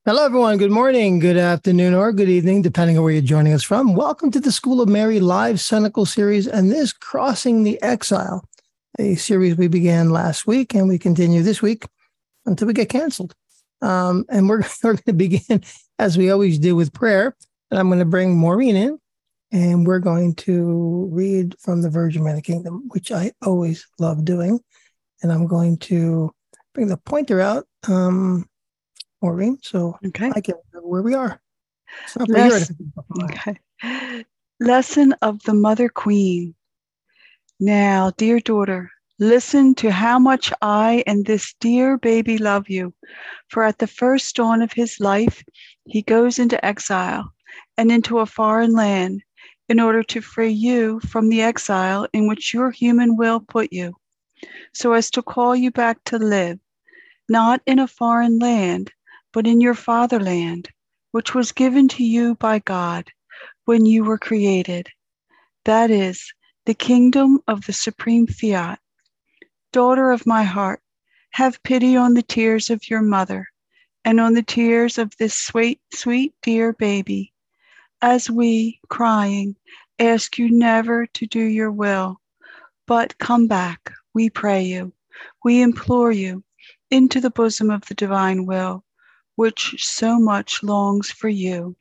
Hello, everyone. Good morning, good afternoon, or good evening, depending on where you're joining us from. Welcome to the School of Mary live Cynical series and this Crossing the Exile, a series we began last week and we continue this week until we get canceled. And we're going to begin, as we always do, with prayer. And I'm going to bring Maureen in and we're going to read from the Virgin Mary Kingdom, which I always love doing. And I'm going to bring the pointer out. Maureen, so Okay. I can remember where we are. It's not for Okay. Lesson of the Mother Queen. Now, dear daughter, listen to how much I and this dear baby love you. For at the first dawn of his life, he goes into exile and into a foreign land in order to free you from the exile in which your human will put you, so as to call you back to live, not in a foreign land, but in your fatherland, which was given to you by God when you were created. That is, the kingdom of the supreme fiat. Daughter of my heart, have pity on the tears of your mother and on the tears of this sweet, sweet, dear baby, as we, crying, ask you never to do your will, but come back, we pray you, we implore you, into the bosom of the divine will, which so much longs for you.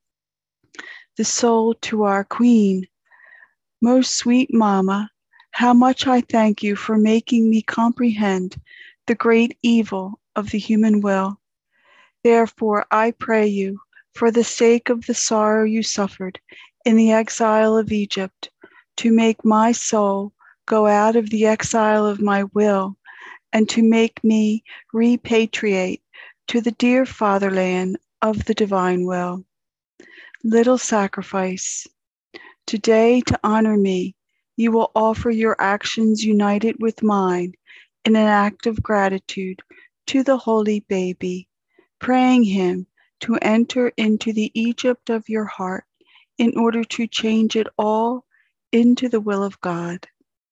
The soul to our Queen. Most sweet Mamma, how much I thank you for making me comprehend the great evil of the human will. Therefore, I pray you, for the sake of the sorrow you suffered in the exile of Egypt, to make my soul go out of the exile of my will and to make me repatriate to the dear fatherland of the divine will. Little sacrifice. Today, to honor me, you will offer your actions united with mine in an act of gratitude to the holy baby, praying him to enter into the Egypt of your heart in order to change it all into the will of God.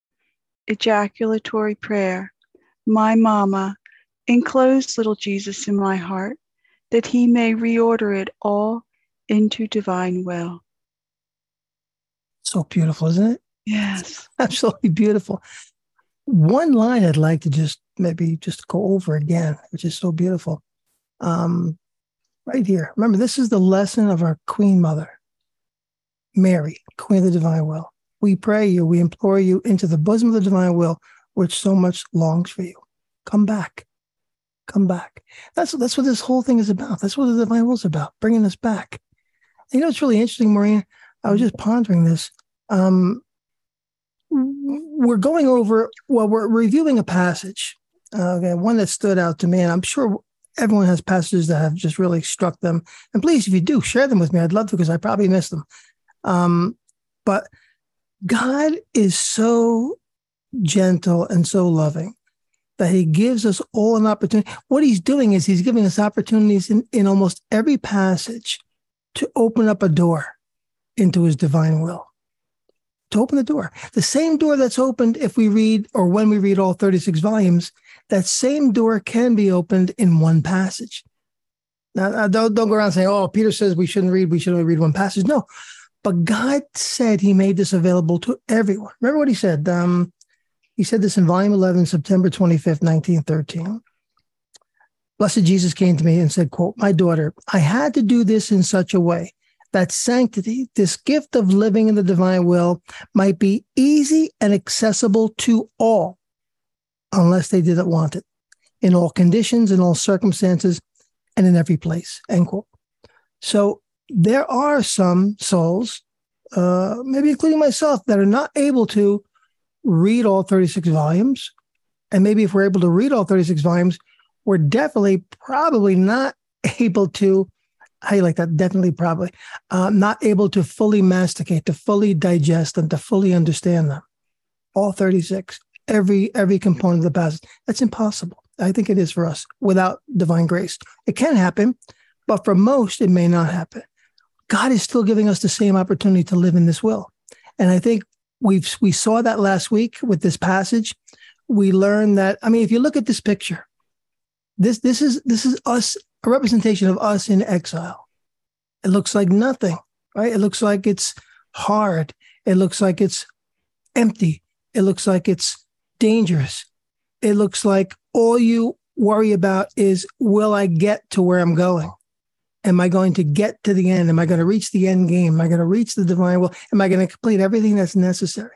Ejaculatory prayer. My Mama, enclose little Jesus in my heart, that he may reorder it all into divine will. So beautiful, isn't it? Yes. Absolutely beautiful. One line I'd like to just go over again, which is so beautiful. Right here. Remember, this is the lesson of our Queen Mother, Mary, Queen of the Divine Will. We pray you, we implore you into the bosom of the divine will, which so much longs for you. Come back. Come back. That's what this whole thing is about. That's what the divine will is about, bringing us back. You know, it's really interesting, Maureen. I was just pondering this. We're going over, we're reviewing a passage, one that stood out to me, and I'm sure everyone has passages that have just really struck them. And please, if you do, share them with me. I'd love to, because I probably missed them. But God is so gentle and so loving that he gives us all an opportunity. What he's doing is he's giving us opportunities in almost every passage to open up a door into his divine will, to open the door. The same door that's opened if we read, or when we read all 36 volumes, that same door can be opened in one passage. Now, don't go around saying, oh, Peter says we shouldn't only read one passage. No, but God said he made this available to everyone. Remember what he said? He said this in volume 11, September 25th, 1913. Blessed Jesus came to me and said, quote, my daughter, I had to do this in such a way that sanctity, this gift of living in the divine will, might be easy and accessible to all, unless they didn't want it, in all conditions, in all circumstances, and in every place, end quote. So there are some souls, maybe including myself, that are not able to read all 36 volumes. And maybe if we're able to read all 36 volumes, we're definitely probably not able to, how you like that? Definitely, probably not able to fully masticate, to fully digest, and to fully understand them. All 36, every component of the passage. That's impossible. I think it is for us without divine grace. It can happen, but for most, it may not happen. God is still giving us the same opportunity to live in this will. And I think we saw that last week with this passage. We learned that, I mean, if you look at this picture, this is us a representation of us in exile. It looks like nothing, right? It looks like it's hard. It looks like it's empty. It looks like it's dangerous. It looks like all you worry about is, will I get to where I'm going? Am I going to get to the end? Am I going to reach the end game? Am I going to reach the divine will? Am I going to complete everything that's necessary?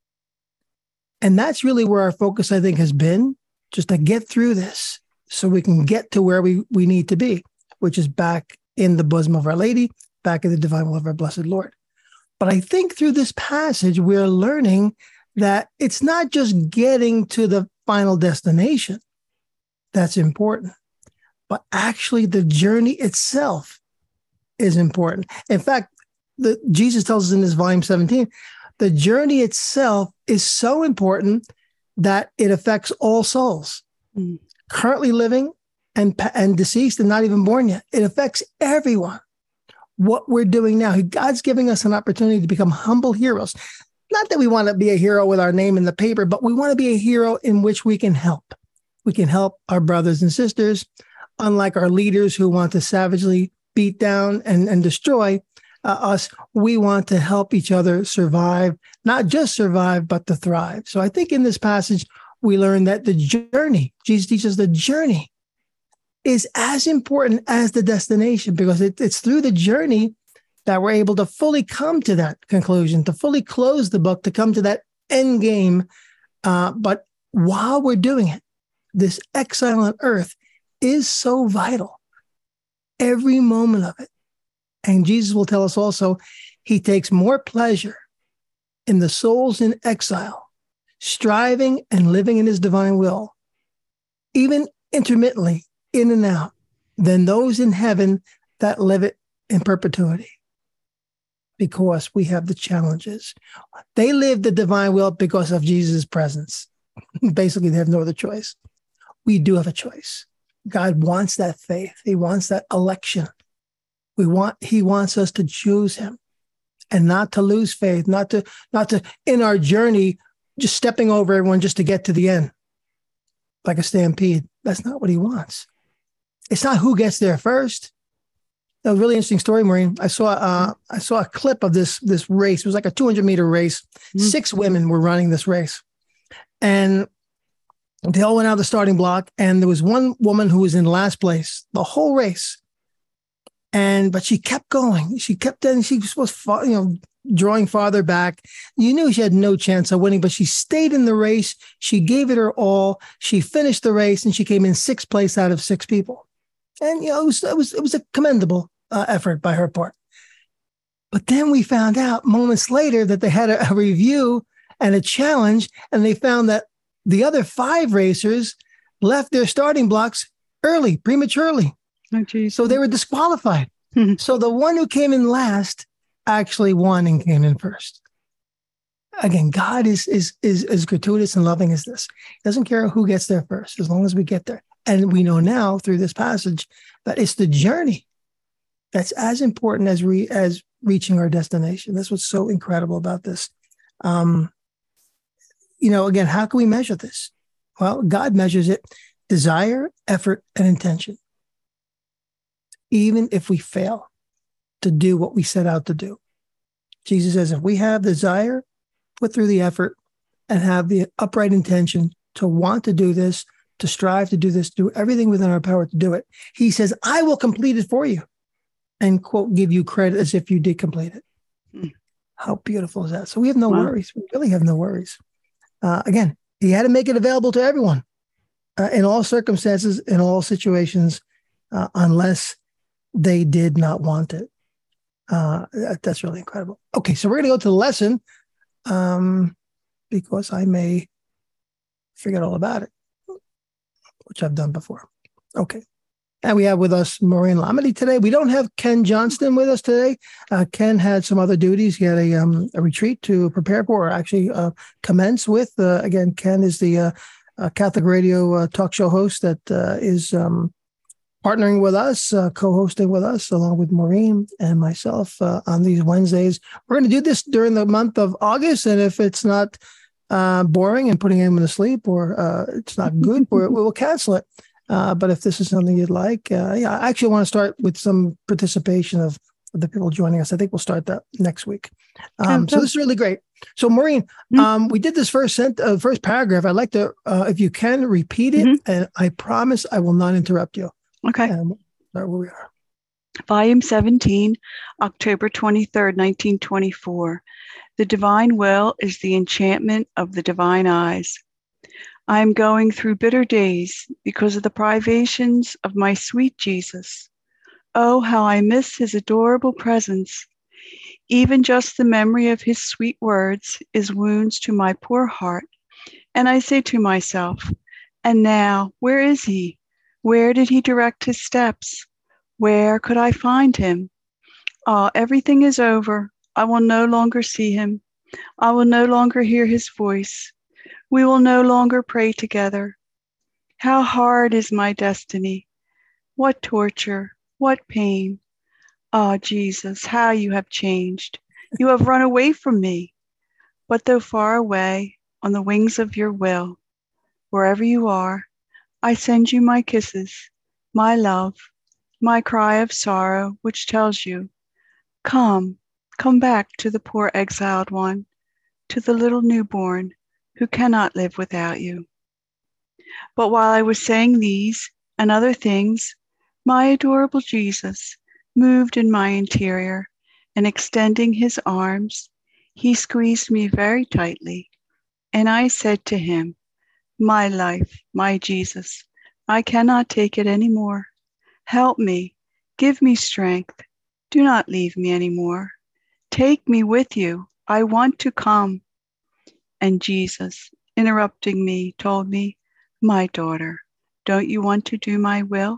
And that's really where our focus, I think, has been, just to get through this so we can get to where we need to be, which is back in the bosom of Our Lady, back in the divine will of our blessed Lord. But I think through this passage, we're learning that it's not just getting to the final destination that's important, but actually the journey itself is important. In fact, Jesus tells us in this volume 17, the journey itself is so important that it affects all souls, currently living and deceased and not even born yet. It affects everyone. What we're doing now, God's giving us an opportunity to become humble heroes. Not that we want to be a hero with our name in the paper, but we want to be a hero in which we can help. We can help our brothers and sisters, unlike our leaders who want to savagely beat down and destroy us. We want to help each other survive, not just survive, but to thrive. So I think in this passage, we learn that the journey, Jesus teaches the journey, is as important as the destination, because it's through the journey that we're able to fully come to that conclusion, to fully close the book, to come to that end game. But while we're doing it, this exile on earth is so vital. Every moment of it. And Jesus will tell us also, he takes more pleasure in the souls in exile, striving and living in his divine will, even intermittently, in and out, than those in heaven that live it in perpetuity. Because we have the challenges. They live the divine will because of Jesus' presence. Basically, they have no other choice. We do have a choice. God wants that faith. He wants that election. He wants us to choose him and not to lose faith, not to in our journey, just stepping over everyone just to get to the end like a stampede. That's not what he wants. It's not who gets there first. A really interesting story, Maureen. I saw a clip of this race. It was like a 200-meter race. 6 women were running this race, and they all went out of the starting block. And there was one woman who was in last place the whole race, but she kept going. She kept in. She was drawing farther back. You knew she had no chance of winning, but she stayed in the race. She gave it her all. She finished the race, and she came in 6th place out of 6 people. And it was a commendable effort by her part. But then we found out moments later that they had a review and a challenge, and they found that the other 5 racers left their starting blocks early, prematurely. Oh, geez. So they were disqualified. So the one who came in last actually won and came in first. Again, God is as gratuitous and loving as this. He doesn't care who gets there first, as long as we get there. And we know now through this passage that it's the journey that's as important as reaching our destination. That's what's so incredible about this. Again, how can we measure this? Well, God measures it: desire, effort, and intention. Even if we fail to do what we set out to do. Jesus says, if we have desire, put through the effort, and have the upright intention to want to do this, to strive to do this, do everything within our power to do it, he says, I will complete it for you, and, quote, give you credit as if you did complete it. How beautiful is that? So we have no worries. We really have no worries. Again, he had to make it available to everyone in all circumstances, in all situations, unless they did not want it. That's really incredible. Okay, so we're going to go to the lesson because I may forget all about it, which I've done before. Okay. And we have with us Maureen Lamedy today. We don't have Ken Johnston with us today. Ken had some other duties. He had a retreat to prepare for, or actually commence with. Again, Ken is the Catholic radio talk show host that is partnering with us, co-hosting with us, along with Maureen and myself on these Wednesdays. We're going to do this during the month of August, and if it's not boring and putting anyone to sleep, or it's not good, we will cancel it. But if this is something you'd like, yeah, I actually want to start with some participation of the people joining us. I think we'll start that next week. So this is really great. So Maureen, we did this first paragraph. I'd like to, if you can, repeat it, and I promise I will not interrupt you. Okay. Where we are. Volume 17, October 23rd, 1924. The divine will is the enchantment of the divine eyes. I am going through bitter days because of the privations of my sweet Jesus. Oh, how I miss his adorable presence. Even just the memory of his sweet words is wounds to my poor heart. And I say to myself, and now, where is he? Where did he direct his steps? Where could I find him? Ah, everything is over. I will no longer see him. I will no longer hear his voice. We will no longer pray together. How hard is my destiny. What torture, what pain. Ah, Jesus, how you have changed. You have run away from me. But though far away, on the wings of your will, wherever you are, I send you my kisses, my love, my cry of sorrow, which tells you, come back to the poor exiled one, to the little newborn who cannot live without you. But while I was saying these and other things, my adorable Jesus moved in my interior, and extending his arms, he squeezed me very tightly, and I said to him, my life, my Jesus, I cannot take it any more. Help me, give me strength. Do not leave me anymore. Take me with you. I want to come. And Jesus, interrupting me, told me, my daughter, don't you want to do my will?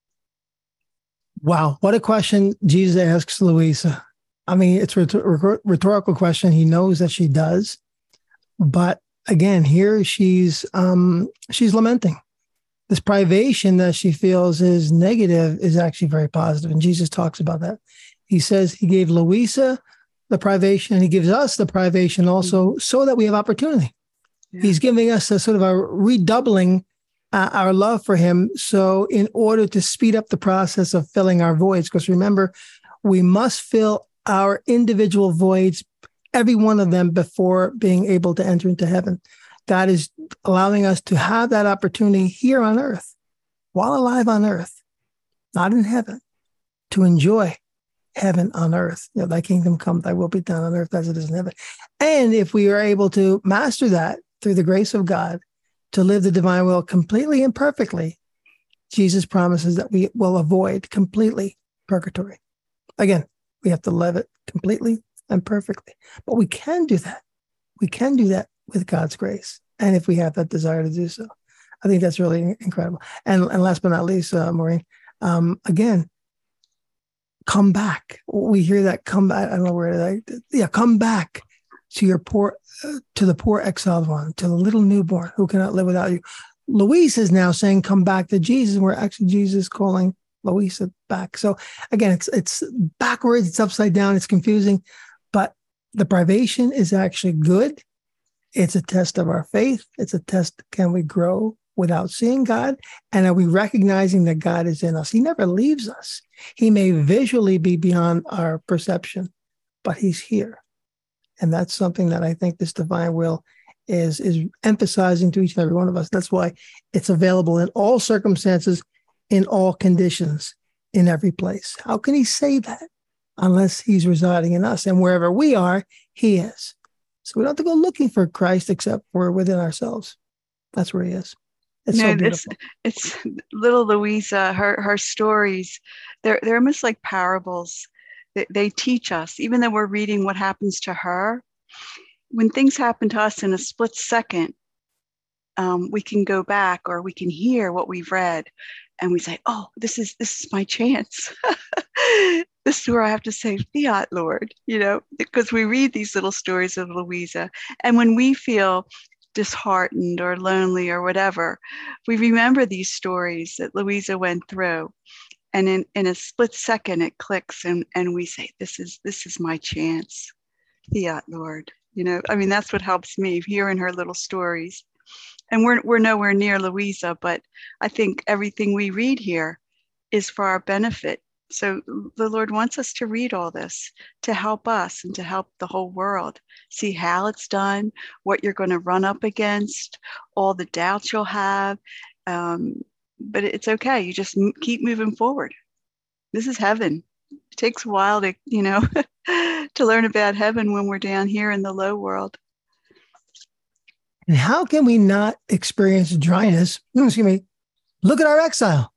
Wow, what a question Jesus asks Louisa. I mean, it's a rhetorical question. He knows that she does. But again, here she's lamenting. This privation that she feels is negative is actually very positive. And Jesus talks about that. He says he gave Louisa the privation, and he gives us the privation also so that we have opportunity. Yeah. He's giving us a sort of a redoubling our love for him. So in order to speed up the process of filling our voids, because remember, we must fill our individual voids, every one of them, before being able to enter into heaven. God is allowing us to have that opportunity here on earth, while alive on earth, not in heaven, to enjoy heaven on earth. You know, thy kingdom come, thy will be done on earth as it is in heaven. And if we are able to master that through the grace of God, to live the divine will completely and perfectly, Jesus promises that we will avoid completely purgatory. Again, we have to live it completely and perfectly. But we can do that. We can do that with God's grace. And if we have that desire to do so, I think that's really incredible. And last but not least, Maureen, again, come back. We hear that come back. I don't know where come back to your to the poor exiled one, to the little newborn who cannot live without you. Louise is now saying, come back to Jesus. And we're actually Jesus calling Louisa back. So again, it's backwards, it's upside down, it's confusing, but the privation is actually good. It's a test of our faith. It's a test. Can we grow without seeing God? And are we recognizing that God is in us? He never leaves us. He may visually be beyond our perception, but he's here. And that's something that I think this divine will is emphasizing to each and every one of us. That's why it's available in all circumstances, in all conditions, in every place. How can he say that unless he's residing in us? And wherever we are, he is. So we don't have to go looking for Christ except we're within ourselves. That's where he is. It's so beautiful. It's little Louisa, her stories, they're almost like parables. They teach us, even though we're reading what happens to her, when things happen to us in a split second, we can go back or we can hear what we've read and we say, oh, this is my chance. This is where I have to say, fiat, Lord, because we read these little stories of Louisa. And when we feel disheartened or lonely or whatever, we remember these stories that Louisa went through. And in a split second, it clicks and we say, this is my chance. Fiat, Lord. That's what helps me, hearing her little stories. And we're nowhere near Louisa, but I think everything we read here is for our benefit. So the Lord wants us to read all this to help us and to help the whole world see how it's done, what you're going to run up against, all the doubts you'll have. But it's okay. You just keep moving forward. This is heaven. It takes a while to, to learn about heaven when we're down here in the low world. And how can we not experience dryness? Excuse me. Look at our exile.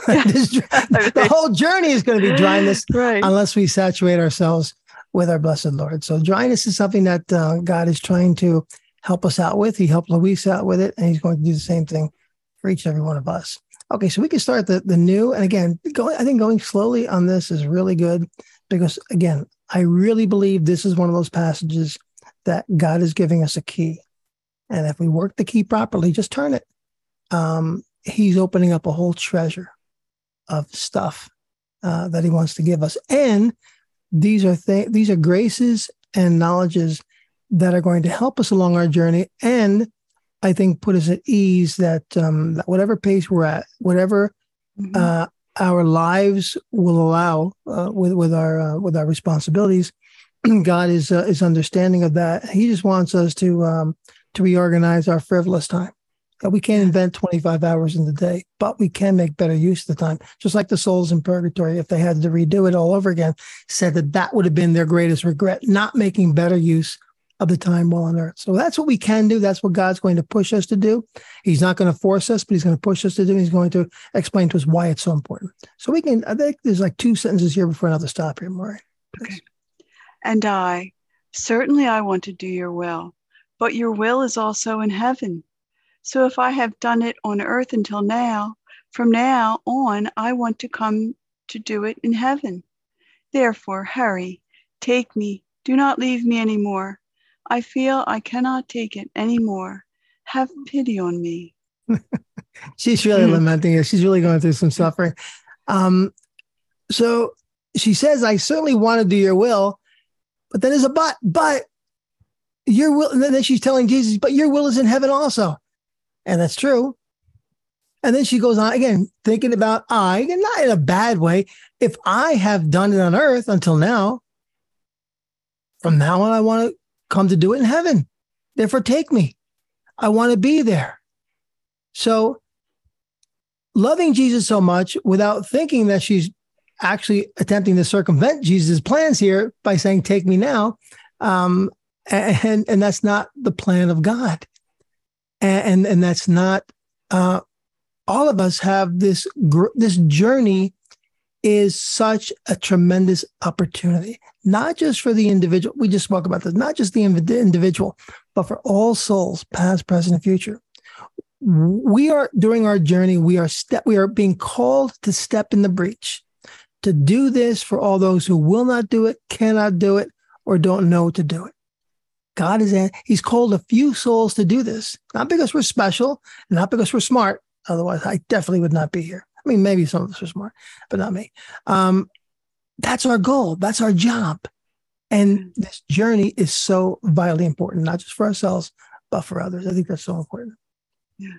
The whole journey is going to be dryness, right, unless we saturate ourselves with our blessed Lord. So dryness is something that God is trying to help us out with. He helped Luis out with it, and he's going to do the same thing for each and every one of us. Okay, so we can start the new. And again, I think going slowly on this is really good because, again, I really believe this is one of those passages that God is giving us a key. And if we work the key properly, just turn it. He's opening up a whole treasure of stuff that he wants to give us. And these are graces and knowledges that are going to help us along our journey. And I think put us at ease that whatever pace we're at, whatever our lives will allow with our responsibilities, God is understanding of that. He just wants us to reorganize our frivolous time. We can't invent 25 hours in the day, but we can make better use of the time. Just like the souls in purgatory, if they had to redo it all over again, said that would have been their greatest regret, not making better use of the time while on earth. So that's what we can do. That's what God's going to push us to do. He's not going to force us, but he's going to push us to do. He's going to explain to us why it's so important. So I think there's like 2 sentences here before another stop here, Maureen. Okay. And certainly I want to do your will, but your will is also in heaven. So if I have done it on earth until now, from now on, I want to come to do it in heaven. Therefore, hurry, take me, do not leave me anymore. I feel I cannot take it anymore. Have pity on me. She's really lamenting it. She's really going through some suffering. So she says, I certainly want to do your will, but then there's a but your will. And then she's telling Jesus, but your will is in heaven also. And that's true. And then she goes on again, thinking about and not in a bad way. If I have done it on earth until now, from now on, I want to come to do it in heaven. Therefore, take me. I want to be there. So loving Jesus so much without thinking that she's actually attempting to circumvent Jesus' plans here by saying, take me now. And that's not the plan of God. And that's not, all of us have this journey is such a tremendous opportunity, not just for the individual. We just spoke about this, not just the individual, but for all souls, past, present, and future. We are, during our journey, we are being called to step in the breach, to do this for all those who will not do it, cannot do it, or don't know to do it. God he's called a few souls to do this, not because we're special, not because we're smart. Otherwise, I definitely would not be here. I mean, maybe some of us are smart, but not me. That's our goal. That's our job. And this journey is so vitally important, not just for ourselves, but for others. I think that's so important. Yeah.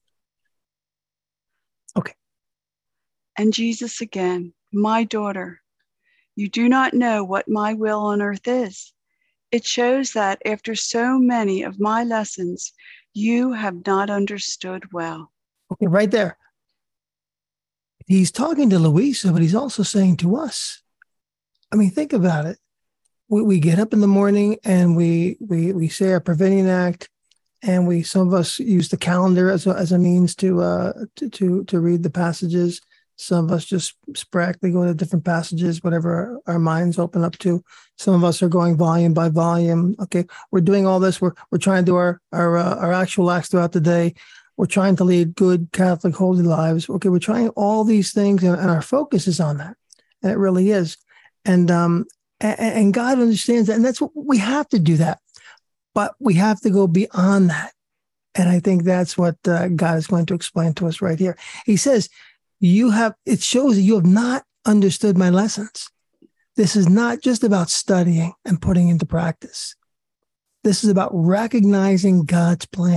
Okay. And Jesus again, my daughter, you do not know what my will on earth is. It shows that after so many of my lessons, you have not understood well. Okay, right there. He's talking to Louisa, but he's also saying to us. I mean, think about it. We get up in the morning and we say our Prevenient Act, and some of us use the calendar as a means to read the passages. Some of us just sporadically go to different passages, whatever our minds open up to. Some of us are going volume by volume. Okay, we're doing all this. We're trying to do our actual acts throughout the day. We're trying to lead good Catholic holy lives. Okay, we're trying all these things, and our focus is on that, and it really is. And God understands that, and that's what we have to do that. But we have to go beyond that, and I think that's what God is going to explain to us right here. He says, it shows that you have not understood my lessons. This is not just about studying and putting into practice. This is about recognizing God's plan.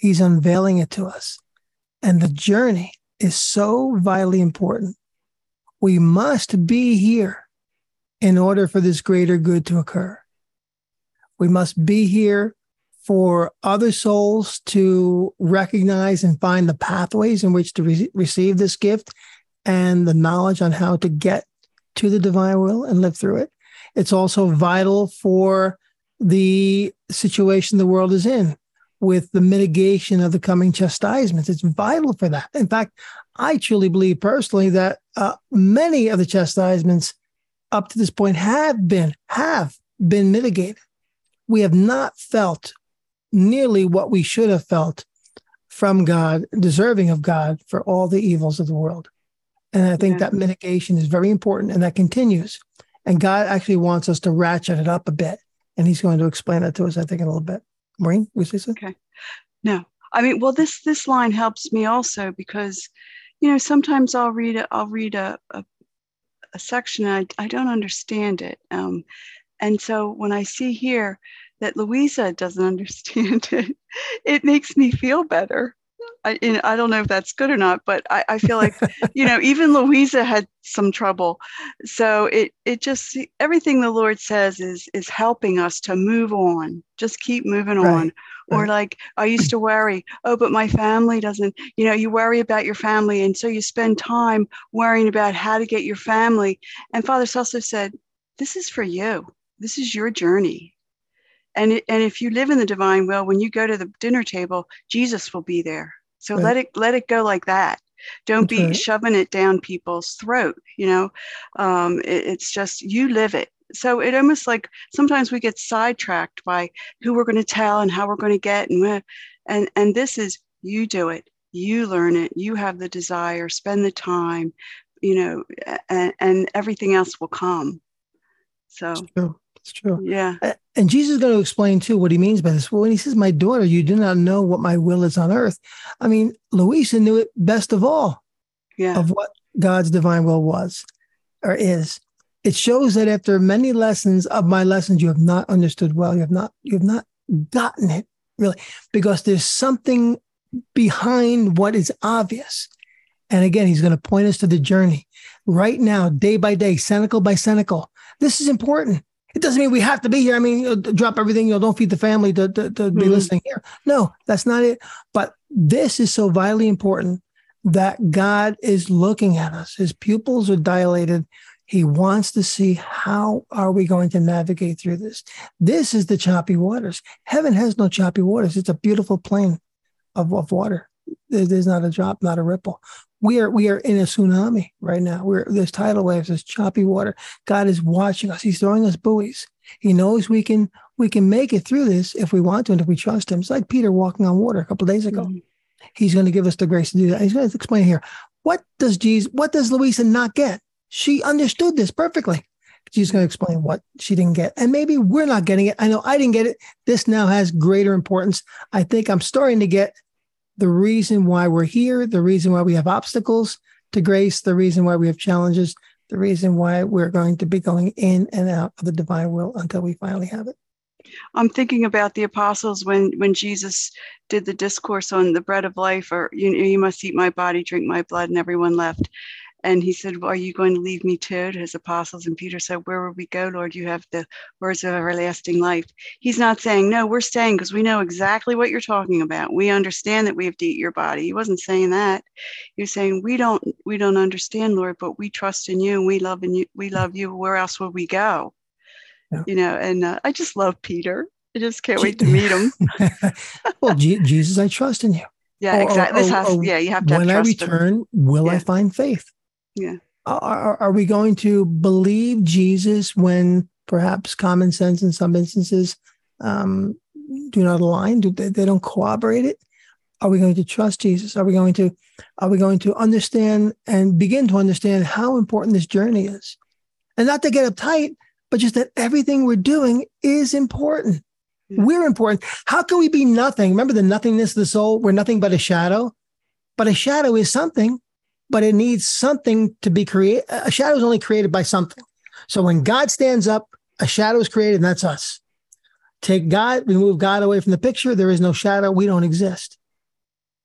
He's unveiling it to us. And the journey is so vitally important. We must be here in order for this greater good to occur. We must be here for other souls to recognize and find the pathways in which to receive this gift and the knowledge on how to get to the divine will and live through it. It's also vital for the situation the world is in with the mitigation of the coming chastisements. It's vital for that. In fact, I truly believe personally that many of the chastisements up to this point have been mitigated. We have not felt nearly what we should have felt from God, deserving of God for all the evils of the world. And I think that mitigation is very important, and that continues. And God actually wants us to ratchet it up a bit. And he's going to explain that to us, I think, in a little bit. Maureen, we say so? Okay. No, I mean, well, this line helps me also because, sometimes I'll read a section and I don't understand it. And so when I see here that Louisa doesn't understand it, it makes me feel better. I don't know if that's good or not, but I feel like, even Louisa had some trouble. So it just, everything the Lord says is helping us to move on, just keep moving on. Or like I used to worry, but my family doesn't, you worry about your family. And so you spend time worrying about how to get your family. And Father Celso said, this is for you. This is your journey. And if you live in the divine will, when you go to the dinner table, Jesus will be there. So let it go like that. Don't be shoving it down people's throat. It's just, you live it. So it almost like sometimes we get sidetracked by who we're going to tell and how we're going to get. And this is, you do it, you learn it, you have the desire, spend the time, and everything else will come. So it's true. Yeah. And Jesus is going to explain too what he means by this. Well, when he says, my daughter, you do not know what my will is on earth. I mean, Louisa knew it best of all of what God's divine will was or is. It shows that after many lessons of my lessons, you have not understood well. You have not gotten it really, because there's something behind what is obvious. And again, he's going to point us to the journey right now, day by day, cenacle by cenacle. This is important. It doesn't mean we have to be here. I mean, drop everything, don't feed the family to be listening here. No, that's not it. But this is so vitally important that God is looking at us. His pupils are dilated. He wants to see, how are we going to navigate through this? This is the choppy waters. Heaven has no choppy waters. It's a beautiful plain of water. There's not a drop, not a ripple. We are in a tsunami right now. There's tidal waves, there's choppy water. God is watching us. He's throwing us buoys. He knows we can make it through this if we want to and if we trust him. It's like Peter walking on water a couple of days ago. Mm-hmm. He's going to give us the grace to do that. He's going to explain here. What does Louisa not get? She understood this perfectly. She's going to explain what she didn't get. And maybe we're not getting it. I know I didn't get it. This now has greater importance. I think I'm starting to get the reason why we're here, the reason why we have obstacles to grace, the reason why we have challenges, the reason why we're going to be going in and out of the divine will until we finally have it. I'm thinking about the apostles when Jesus did the discourse on the bread of life, or you must eat my body, drink my blood, and everyone left. And he said, well, are you going to leave me too, to his apostles? And Peter said, where will we go, Lord? You have the words of everlasting life. He's not saying, no, we're staying because we know exactly what you're talking about. We understand that we have to eat your body. He wasn't saying that. He was saying, we don't understand, Lord, but we trust in you and we love in you. We love you. Where else would we go? Yeah. And I just love Peter. I just can't wait to meet him. Well, Jesus, I trust in you. Yeah, exactly. You have to have trust. When I return, will I find faith? Yeah. Are we going to believe Jesus when perhaps common sense in some instances do not align? They don't corroborate it? Are we going to trust Jesus? Are we going to understand and begin to understand how important this journey is? And not to get uptight, but just that everything we're doing is important. Yeah. We're important. How can we be nothing? Remember the nothingness of the soul? We're nothing but a shadow. But a shadow is something. But it needs something to be created. A shadow is only created by something. So when God stands up, a shadow is created, and that's us. Take God, remove God away from the picture, there is no shadow. We don't exist.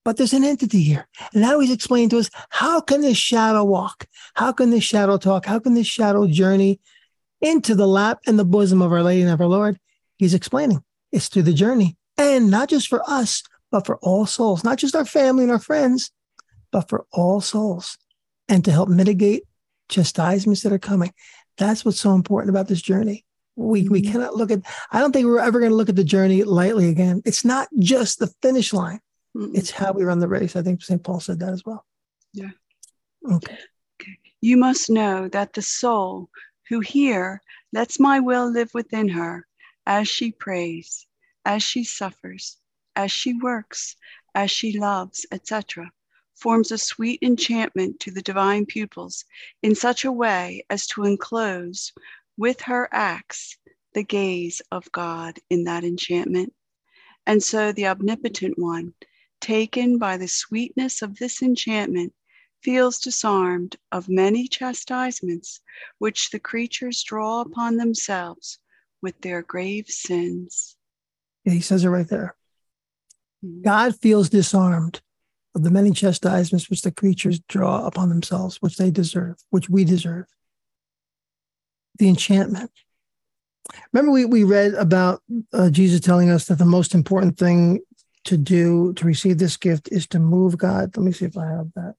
But there's an entity here. And now he's explaining to us, how can this shadow walk? How can this shadow talk? How can this shadow journey into the lap and the bosom of Our Lady and of our Lord? He's explaining it's through the journey. And not just for us, but for all souls, not just our family and our friends, but for all souls. And to help mitigate chastisements that are coming. That's what's so important about this journey. We cannot look at, I don't think we're ever going to look at the journey lightly again. It's not just the finish line. It's how we run the race. I think St. Paul said that as well. Yeah. Okay. You must know that the soul who here lets my will live within her, as she prays, as she suffers, as she works, as she loves, etc., forms a sweet enchantment to the divine pupils in such a way as to enclose with her acts the gaze of God in that enchantment. And so the omnipotent one, taken by the sweetness of this enchantment, feels disarmed of many chastisements which the creatures draw upon themselves with their grave sins. Yeah, he says it right there. God feels disarmed of the many chastisements which the creatures draw upon themselves, which they deserve, which we deserve. The enchantment. Remember, we read about Jesus telling us that the most important thing to do to receive this gift is to move God. Let me see if I have that.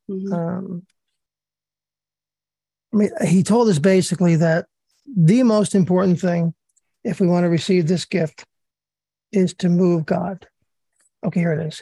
He told us basically that the most important thing, if we want to receive this gift, is to move God. Okay, here it is.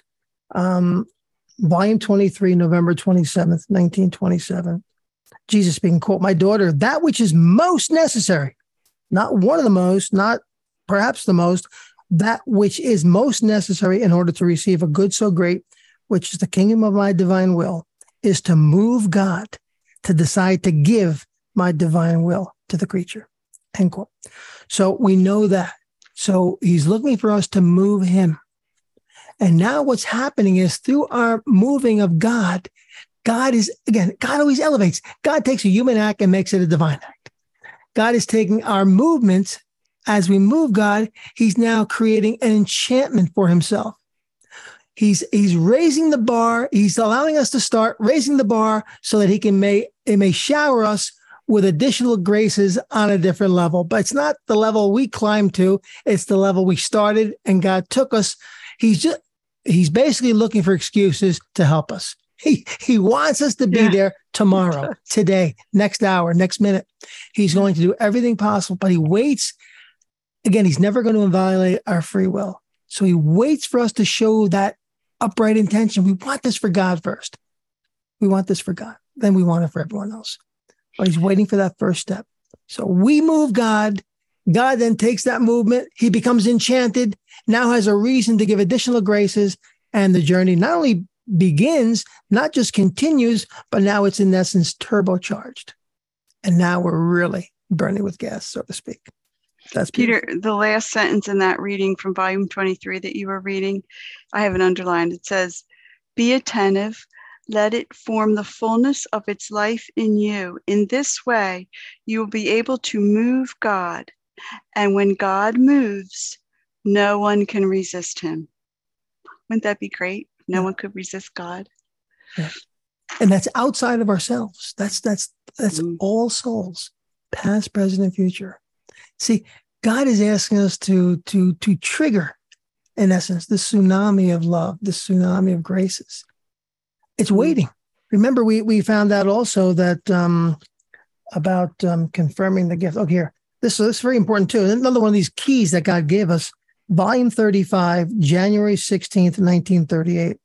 Volume 23, November 27th, 1927. Jesus speaking, quote, "My daughter, that which is most necessary, not one of the most, not perhaps the most, that which is most necessary in order to receive a good so great, which is the kingdom of my divine will, is to move God, to decide to give my divine will to the creature." End quote. So we know that. So he's looking for us to move him. And now what's happening is through our moving of God, God always elevates. God takes a human act and makes it a divine act. God is taking our movements. As we move God, he's now creating an enchantment for himself. He's raising the bar. He's allowing us to start raising the bar so that it may shower us with additional graces on a different level. But it's not the level we climbed to. It's the level we started and God took us. He's basically looking for excuses to help us. He wants us to be there tomorrow, today, next hour, next minute. He's going to do everything possible, but he waits. Again, he's never going to violate our free will. So he waits for us to show that upright intention. We want this for God first. We want this for God. Then we want it for everyone else. But he's waiting for that first step. So we move God. God then takes that movement. He becomes enchanted, now has a reason to give additional graces. And the journey not only begins, not just continues, but now it's in essence turbocharged. And now we're really burning with gas, so to speak. That's Peter, beautiful. the last sentence in that reading from volume 23 that you were reading, I have it underlined. It says, "Be attentive, let it form the fullness of its life in you. In this way, you will be able to move God. And when God moves, no one can resist him." Wouldn't that be great? No one could resist God. Yeah. And that's outside of ourselves. That's all souls, past, present, and future. See, God is asking us to trigger, in essence, the tsunami of love, the tsunami of graces. It's waiting. Remember, we found out also that about confirming the gift. Oh, here, this is very important too. Another one of these keys that God gave us, volume 35, January 16th, 1938.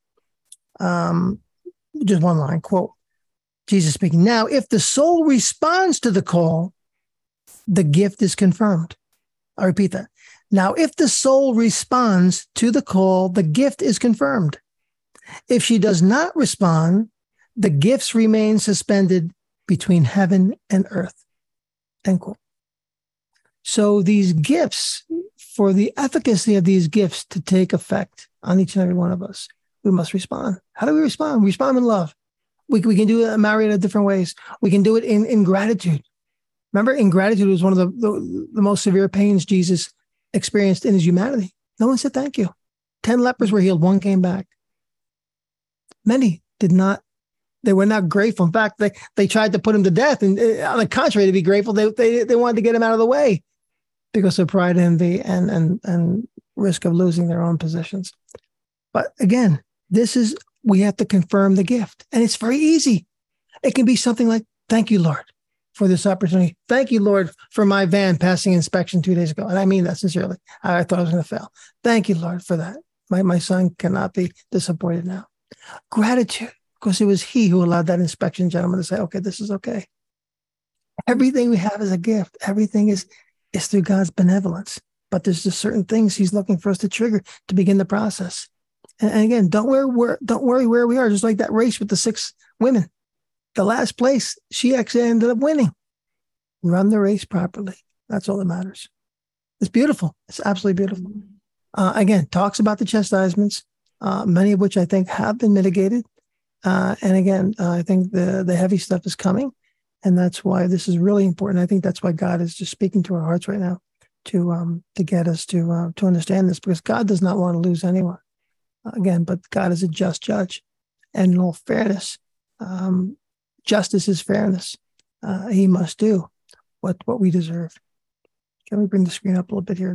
Just one line, quote, Jesus speaking, "Now, if the soul responds to the call, the gift is confirmed." I repeat that. Now, if the soul responds to the call, the gift is confirmed. If she does not respond, the gifts remain suspended between heaven and earth. End quote. So these gifts, for the efficacy of these gifts to take effect on each and every one of us, we must respond. How do we respond? We respond in love. We can do it, marry it in different ways. We can do it in gratitude. Remember, ingratitude was one of the most severe pains Jesus experienced in his humanity. No one said thank you. 10 lepers were healed. One came back. Many did not. They were not grateful. In fact, they tried to put him to death. And on the contrary, to be grateful, they wanted to get him out of the way because of pride, envy, and risk of losing their own positions. But again, we have to confirm the gift. And it's very easy. It can be something like, thank you, Lord, for this opportunity. Thank you, Lord, for my van passing inspection 2 days ago. And I mean that sincerely. I thought I was going to fail. Thank you, Lord, for that. My son cannot be disappointed now. Gratitude, because it was he who allowed that inspection gentleman to say, okay, this is okay. Everything we have is a gift. Everything is through God's benevolence. But there's just certain things he's looking for us to trigger to begin the process. And again, don't worry where we are. Just like that race with the 6 women. The last place, she actually ended up winning. Run the race properly. That's all that matters. It's beautiful. It's absolutely beautiful. Again, talks about the chastisements, many of which I think have been mitigated. And again, I think the heavy stuff is coming. And that's why this is really important. I think that's why God is just speaking to our hearts right now to get us to understand this, because God does not want to lose anyone. Again, but God is a just judge. And in all fairness, justice is fairness. He must do what we deserve. Can we bring the screen up a little bit here?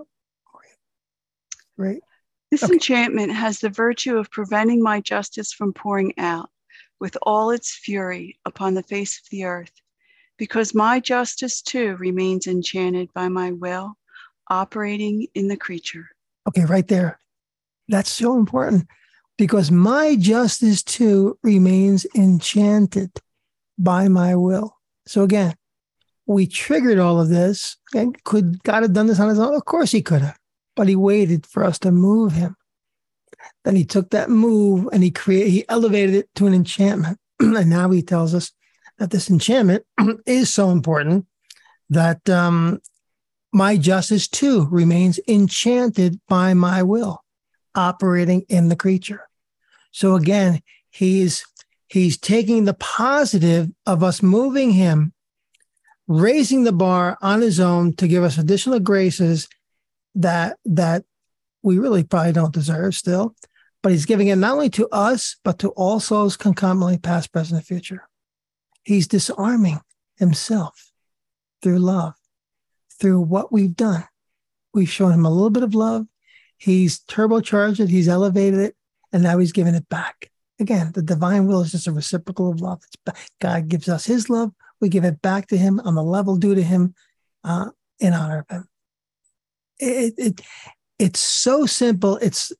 Great. This enchantment has the virtue of preventing my justice from pouring out with all its fury upon the face of the earth, because my justice too remains enchanted by my will operating in the creature. Okay, right there. That's so important, because my justice too remains enchanted by my will. So again, we triggered all of this. And could God have done this on his own? Of course he could have, but he waited for us to move him. Then he took that move and he elevated it to an enchantment. And now he tells us that this enchantment is so important that my justice too remains enchanted by my will, operating in the creature. So again, he's taking the positive of us moving him, raising the bar on his own to give us additional graces that we really probably don't deserve still. But he's giving it not only to us, but to all souls concomitantly, past, present, and future. He's disarming himself through love, through what we've done. We've shown him a little bit of love. He's turbocharged it. He's elevated it. And now he's giving it back. Again, the divine will is just a reciprocal of love. God gives us his love. We give it back to him on the level due to him in honor of him. It's so simple.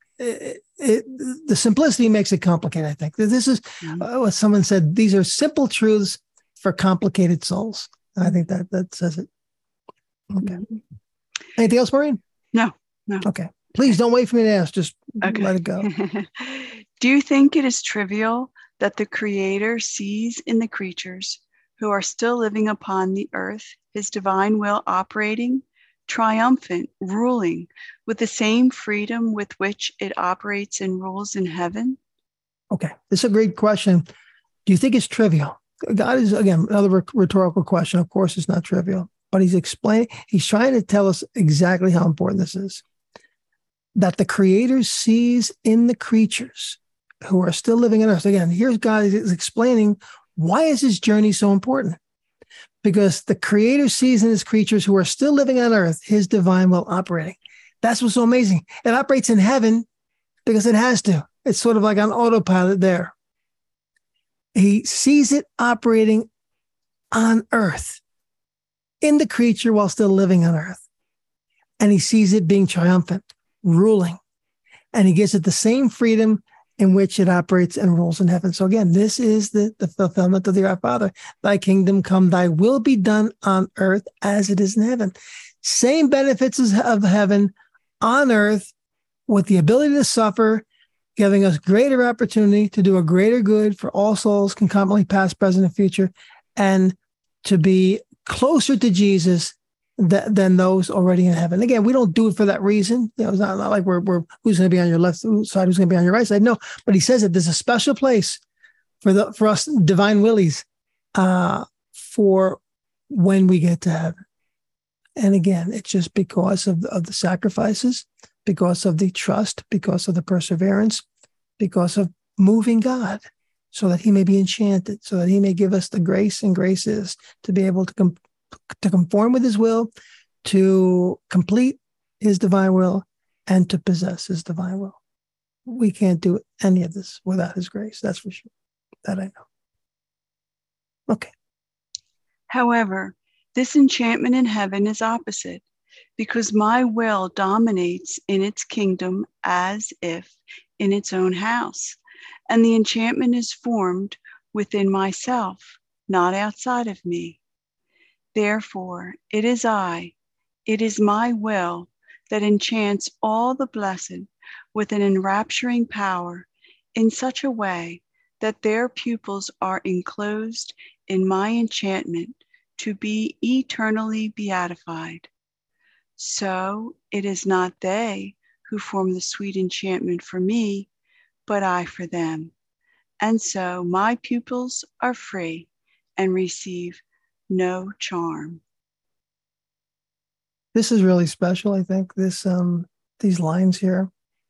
The simplicity makes it complicated, I think. This is what someone said. These are simple truths for complicated souls. And I think that says it. Okay. Anything else, Maureen? No. Okay. Please don't wait for me to ask. Just let it go. Do you think it is trivial that the Creator sees in the creatures who are still living upon the earth his divine will operating, triumphant, ruling with the same freedom with which it operates and rules in heaven? Okay. This is a great question. Do you think it's trivial? God is, again, another rhetorical question. Of course, it's not trivial, but he's trying to tell us exactly how important this is. That the Creator sees in the creatures who are still living on earth. Again, here's God is explaining why is his journey so important? Because the Creator sees in his creatures who are still living on earth his divine will operating. That's what's so amazing. It operates in heaven because it has to. It's sort of like on autopilot there. He sees it operating on earth in the creature while still living on earth. And he sees it being triumphant, ruling. And he gives it the same freedom in which it operates and rules in heaven. So again, this is the fulfillment of the Our Father. Thy kingdom come, thy will be done on earth as it is in heaven. Same benefits of heaven on earth with the ability to suffer, giving us greater opportunity to do a greater good for all souls, concomitantly past, present, and future, and to be closer to Jesus than those already in heaven. Again, we don't do it for that reason. It's not like we're who's going to be on your left side, who's going to be on your right side. No, but he says that there's a special place for us divine willies for when we get to heaven. And again, it's just because of the sacrifices, because of the trust, because of the perseverance, because of moving God so that he may be enchanted, so that he may give us the grace, and grace is to be able to conform with his will, to complete his divine will, and to possess his divine will. We can't do any of this without his grace. That's for sure. That I know. Okay. However, this enchantment in heaven is opposite, because my will dominates in its kingdom as if in its own house, and the enchantment is formed within myself, not outside of me. Therefore, it is my will that enchants all the blessed with an enrapturing power in such a way that their pupils are enclosed in my enchantment to be eternally beatified. So it is not they who form the sweet enchantment for me, but I for them. And so my pupils are free and receive no charm. This is really special, I think, these lines here.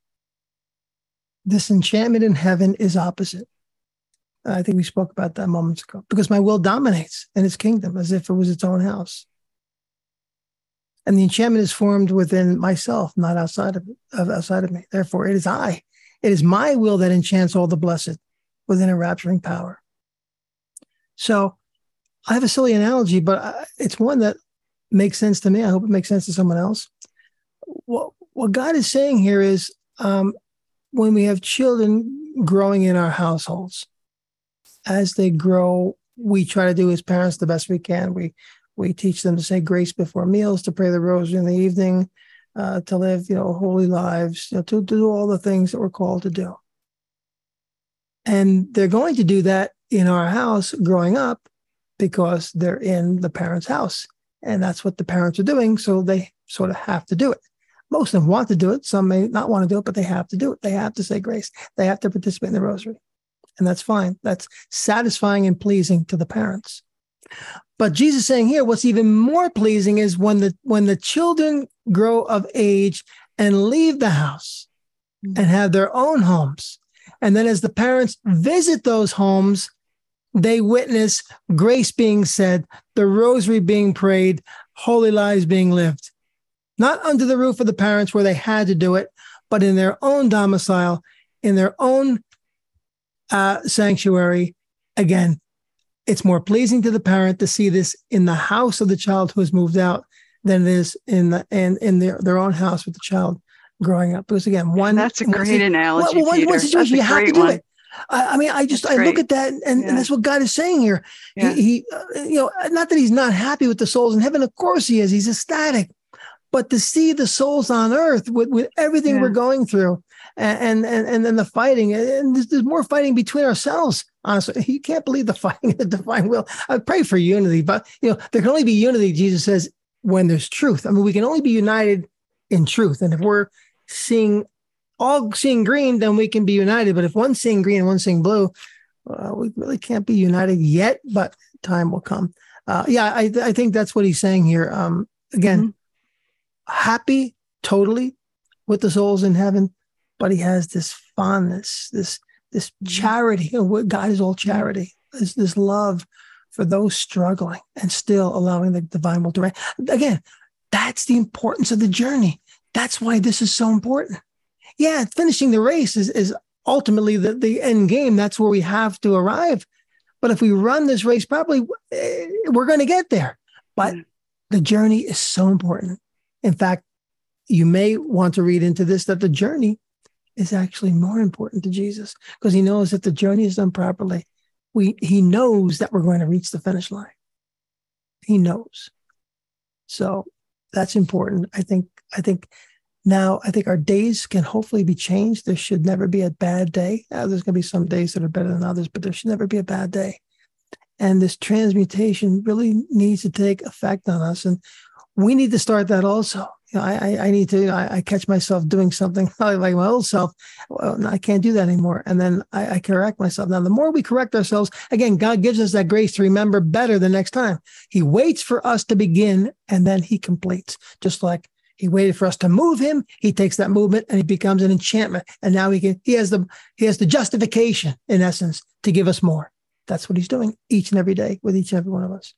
This enchantment in heaven is opposite. I think we spoke about that moments ago, because my will dominates in its kingdom as if it was its own house. And the enchantment is formed within myself, not outside of me. Therefore, it is my will that enchants all the blessed with an enrapturing power. So I have a silly analogy, but it's one that makes sense to me. I hope it makes sense to someone else. What God is saying here is when we have children growing in our households, as they grow, we try to do as parents the best we can. We teach them to say grace before meals, to pray the rosary in the evening, to live, holy lives, to do all the things that we're called to do. And they're going to do that in our house growing up because they're in the parents' house. And that's what the parents are doing. So they sort of have to do it. Most of them want to do it. Some may not want to do it, but they have to do it. They have to say grace. They have to participate in the rosary. And that's fine. That's satisfying and pleasing to the parents. But Jesus is saying here, what's even more pleasing is when the children grow of age and leave the house and have their own homes. And then as the parents visit those homes, they witness grace being said, the rosary being prayed, holy lives being lived. Not under the roof of the parents where they had to do it, but in their own domicile, in their own sanctuary. Again, it's more pleasing to the parent to see this in the house of the child who has moved out than it is in their own house with the child growing up. Because again, that's a great analogy. One situation you have to do it. I look at that and that's what God is saying here. Yeah. He not that he's not happy with the souls in heaven. Of course he is. He's ecstatic. But to see the souls on earth with everything we're going through and then the fighting, and there's more fighting between ourselves. Honestly, you can't believe the fighting in the divine will. I pray for unity, but there can only be unity, Jesus says, when there's truth. I mean, we can only be united in truth. And if we're all seeing green, then we can be united. But if one's seeing green and one's seeing blue, we really can't be united yet, but time will come. I think that's what he's saying here. Again, happy totally with the souls in heaven, but he has this fondness, this charity. God is all charity. This love for those struggling and still allowing the divine will to reign. Again, that's the importance of the journey. That's why this is so important. Yeah, finishing the race is ultimately the end game. That's where we have to arrive. But if we run this race properly, we're going to get there. But the journey is so important. In fact, you may want to read into this that the journey is actually more important to Jesus, because he knows that the journey is done properly. He knows that we're going to reach the finish line. He knows. So that's important. I think our days can hopefully be changed. There should never be a bad day. There's going to be some days that are better than others, but there should never be a bad day. And this transmutation really needs to take effect on us. And we need to start that also. I catch myself doing something like my old self. Well, I can't do that anymore. And then I correct myself. Now, the more we correct ourselves, again, God gives us that grace to remember better the next time. He waits for us to begin and then he completes. Just like He waited for us to move him. He takes that movement and he becomes an enchantment. And now he has the justification, in essence, to give us more. That's what he's doing each and every day with each and every one of us.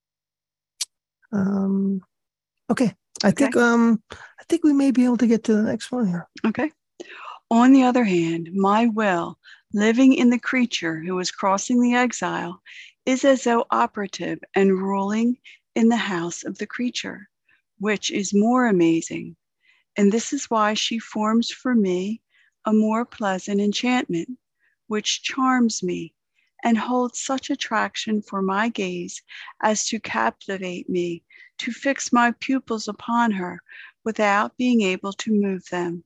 Okay. I think we may be able to get to the next one here. Okay. On the other hand, my will, living in the creature who is crossing the exile, is as though operative and ruling in the house of the creature, which is more amazing. And this is why she forms for me a more pleasant enchantment, which charms me and holds such attraction for my gaze as to captivate me, to fix my pupils upon her without being able to move them.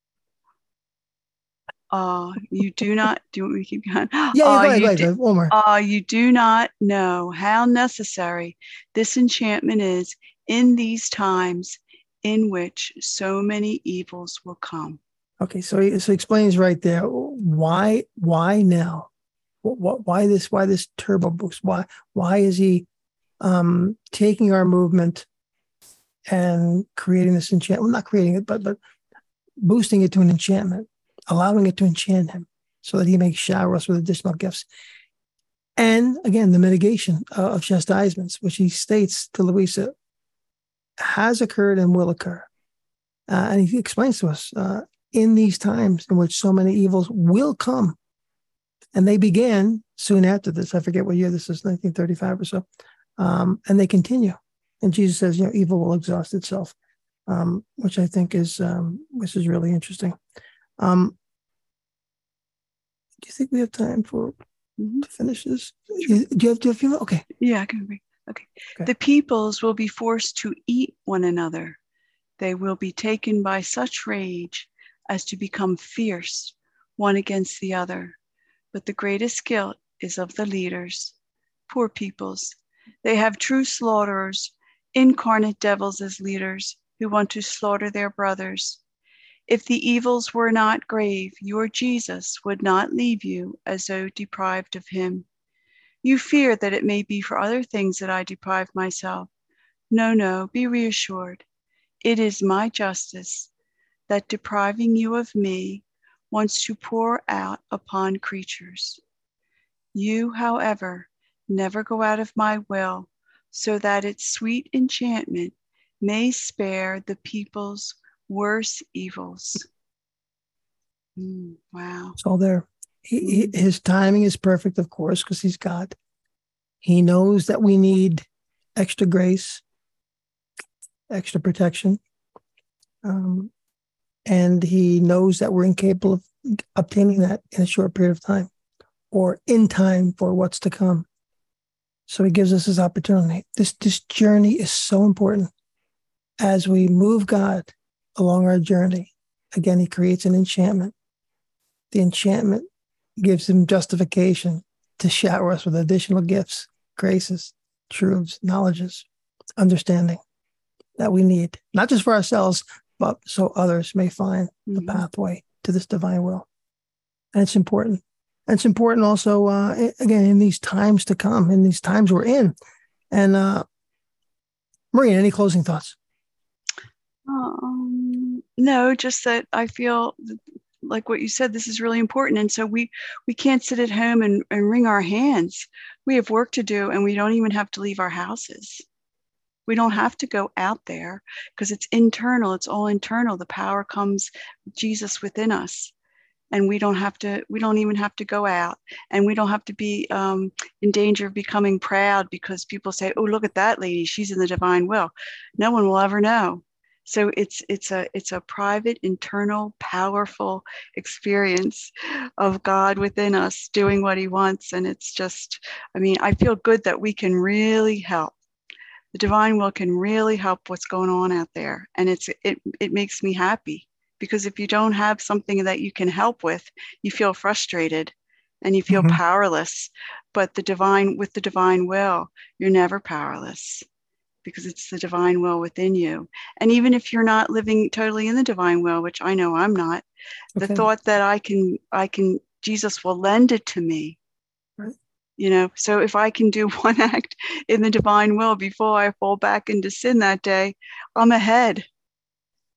You do not, do you want me to keep going? Yeah, go ahead. One more. You do not know how necessary this enchantment is in these times in which so many evils will come. Okay, so he explains right there why now? Why this turbo boost? Why is he taking our movement and creating this enchantment? Well, not creating it, but boosting it to an enchantment, allowing it to enchant him so that he may shower us with additional gifts. And again, the mitigation of chastisements, which he states to Louisa, has occurred and will occur. And he explains to us in these times in which so many evils will come. And they began soon after this. I forget what year this is, 1935 or so. And they continue. And Jesus says, evil will exhaust itself, which I think is really interesting. Do you think we have time to finish this? Sure. Do you have few? Okay. Yeah, I can read. Okay. The peoples will be forced to eat one another. They will be taken by such rage as to become fierce, one against the other. But the greatest guilt is of the leaders, poor peoples. They have true slaughterers, incarnate devils as leaders who want to slaughter their brothers. If the evils were not grave, your Jesus would not leave you as though deprived of him. You fear that it may be for other things that I deprive myself. No, be reassured. It is my justice that depriving you of me wants to pour out upon creatures. You, however, never go out of my will, so that its sweet enchantment may spare the people's worse evils. Wow. It's all there. His timing is perfect, of course, because he's God. He knows that we need extra grace, extra protection. And he knows that we're incapable of obtaining that in a short period of time or in time for what's to come. So he gives us this opportunity. This journey is so important. As we move God along our journey, again, he creates an enchantment. The enchantment gives him justification to shower us with additional gifts, graces, truths, knowledges, understanding that we need, not just for ourselves, but so others may find the pathway to this divine will. And it's important. And it's important also, again, in these times to come, in these times we're in. And Maria, any closing thoughts? No, just that I feel like what you said, this is really important. And so we can't sit at home and wring our hands. We have work to do, and we don't even have to leave our houses. We don't have to go out there because it's internal. It's all internal. The power comes with Jesus within us. And we don't even have to go out, and we don't have to be in danger of becoming proud because people say, oh, look at that lady. She's in the divine will. No one will ever know. So it's a private, internal, powerful experience of God within us doing what he wants. And it's just, I feel good that we can really help. The divine will can really help what's going on out there. And it makes me happy, because if you don't have something that you can help with, you feel frustrated and you feel powerless. But with the divine will, you're never powerless, because it's the divine will within you. And even if you're not living totally in the divine will, which I know I'm not, the thought that I can, Jesus will lend it to me. Right. So if I can do one act in the divine will before I fall back into sin that day, I'm ahead.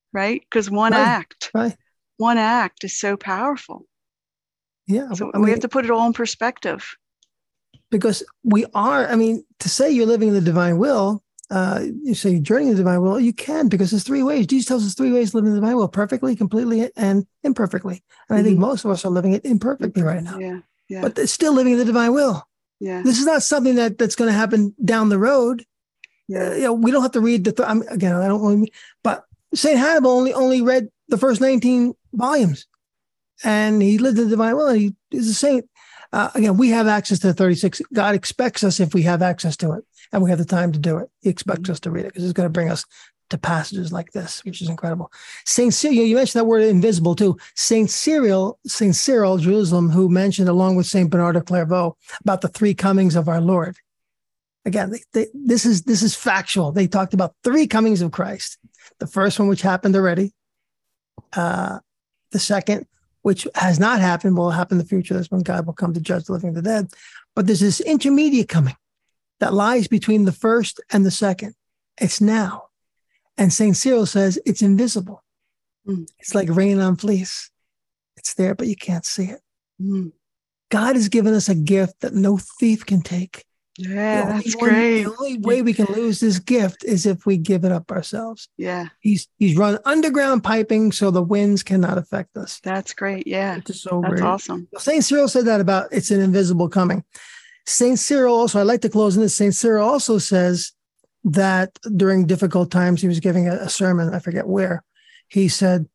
right? Because Right. Right. one act is so powerful. Yeah. So I we have mean, to put it all in perspective. because we are, I mean, to say you're living in the divine will, you say you're journeying in the divine will, you can, because there's three ways. Jesus tells us three ways to live in the divine will: perfectly, completely, and imperfectly. And I think most of us are living it imperfectly right now. Yeah. Yeah. But it's still living in the divine will. Yeah. This is not something that's going to happen down the road. Yeah. We don't have to read again, I don't want to, but St. Hannibal only read the first 19 volumes, and he lived in the divine will, and he is a saint. Again, we have access to the 36. God expects us, if we have access to it and we have the time to do it, he expects us to read it, because it's going to bring us to passages like this, which is incredible. Saint Cyril, you mentioned that word invisible too. Saint Cyril, Jerusalem, who mentioned along with Saint Bernard of Clairvaux about the three comings of our Lord. Again, this is factual. They talked about three comings of Christ. The first one, which happened already. The second, which has not happened, will happen in the future. That's when God will come to judge the living and the dead. But there's this intermediate coming that lies between the first and the second. It's now. And St. Cyril says it's invisible. It's like rain on fleece. It's there, but you can't see it. God has given us a gift that no thief can take. Yeah, that's great. The only way we can lose this gift is if we give it up ourselves. Yeah. He's run underground piping so the winds cannot affect us. That's great. Yeah. It's so that's great. Awesome. St. Cyril said that about it's an invisible coming. St. Cyril also, I'd like to close in this. St. Cyril also says that during difficult times, he was giving a sermon, I forget where, he said,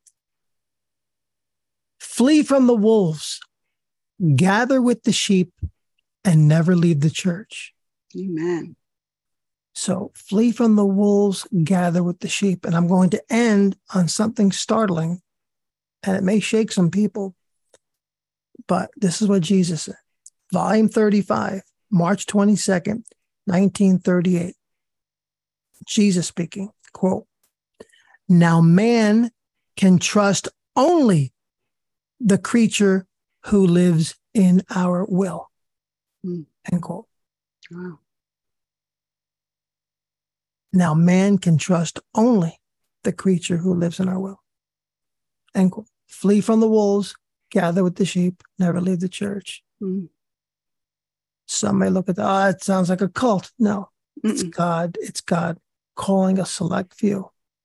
"Flee from the wolves, gather with the sheep, and never leave the church." Amen. So flee from the wolves, gather with the sheep. And I'm going to end on something startling, and it may shake some people, but this is what Jesus said. Volume 35, March 22nd, 1938. Jesus speaking, quote, "Now man can trust only the creature who lives in our will." End quote. Wow. Now man can trust only the creature who lives in our will. End quote. Flee from the wolves, gather with the sheep, never leave the church. Some may look at that, it sounds like a cult. No, it's God. It's God calling a select few.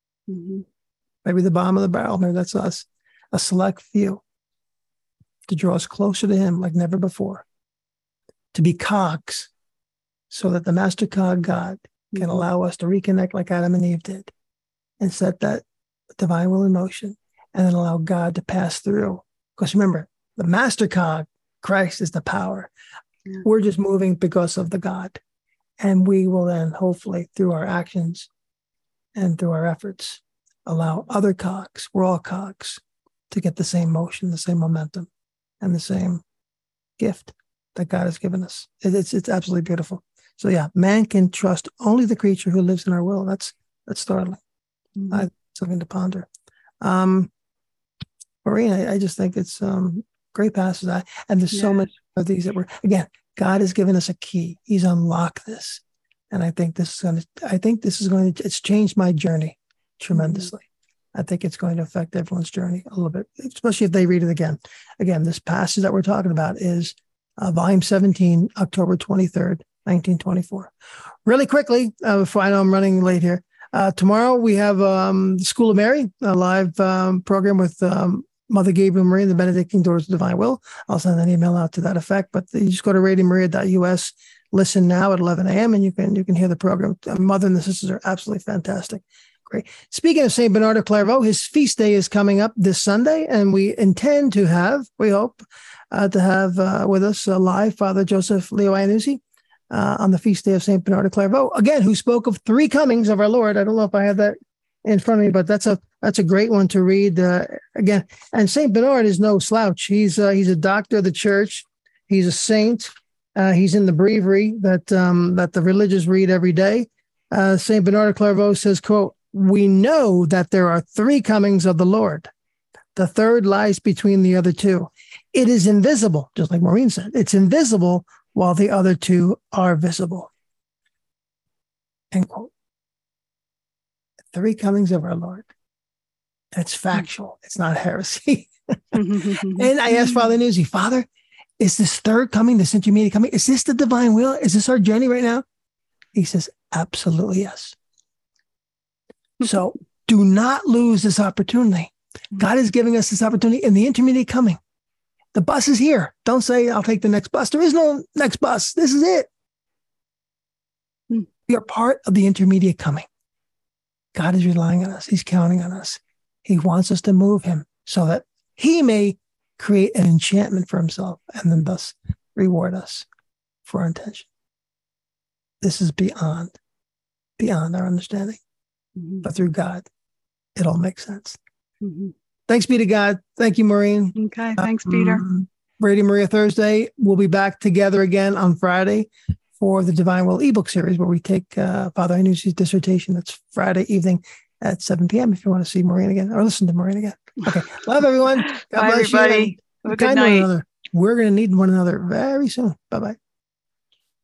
Maybe the bottom of the barrel, maybe that's us. A select few to draw us closer to him like never before. To be cogs, so that the master cog, God, can allow us to reconnect like Adam and Eve did, and set that divine will in motion, and then allow God to pass through. Because remember, the master cog, Christ, is the power. Yeah. We're just moving because of the God. And we will then, hopefully, through our actions and through our efforts, allow other cogs, we're all cogs, to get the same motion, the same momentum, and the same gift that God has given us. It's absolutely beautiful. So yeah, man can trust only the creature who lives in our will. That's startling. Something to ponder. Maureen, I just think it's great passage. And there's so much of these that we're, again, God has given us a key. He's unlocked this. And I think this is going to, it's changed my journey tremendously. I think it's going to affect everyone's journey a little bit, especially if they read it again. Again, this passage that we're talking about is volume 17, October 23rd, 1924. Really quickly, before I know I'm running late here, tomorrow we have the School of Mary, a live program with Mother Gabriel Maria and the Benedictine Daughters of Divine Will. I'll send an email out to that effect, but you just go to radiomaria.us, listen now at 11 a.m. and you can hear the program. Mother and the sisters are absolutely fantastic. Great. Speaking of St. Bernard of Clairvaux, his feast day is coming up this Sunday, and we intend to have, we hope, to have with us live Father Joseph Leo Iannuzzi on the feast day of St. Bernard of Clairvaux, again, who spoke of three comings of our Lord. I don't know if I have that in front of me, but that's a great one to read again. And St. Bernard is no slouch. He's a doctor of the church. He's a saint. He's in the breviary that the religious read every day. St. Bernard of Clairvaux says, quote, "We know that there are three comings of the Lord. The third lies between the other two. It is invisible," just like Maureen said. "It's invisible while the other two are visible." End quote. Three comings of our Lord. It's factual. It's not heresy. And I asked Father Nuzzi, Father, is this third coming, this intermediate coming, is this the divine will? Is this our journey right now? He says, absolutely yes. So do not lose this opportunity. God is giving us this opportunity in the intermediate coming. The bus is here. Don't say, I'll take the next bus. There is no next bus. This is it. We are part of the intermediate coming. God is relying on us. He's counting on us. He wants us to move him so that he may create an enchantment for himself and then thus reward us for our intention. This is beyond our understanding. But through God, it all makes sense. Thanks be to God. Thank you, Maureen. Okay, thanks, Peter. Radio Maria Thursday. We'll be back together again on Friday for the Divine Will ebook series, where we take Father Nuzzi's dissertation. That's Friday evening at 7 p.m. if you want to see Maureen again or listen to Maureen again. Okay. Love everyone. God Bye, bless everybody. you. Have a good night. We're going to need one another very soon. Bye-bye.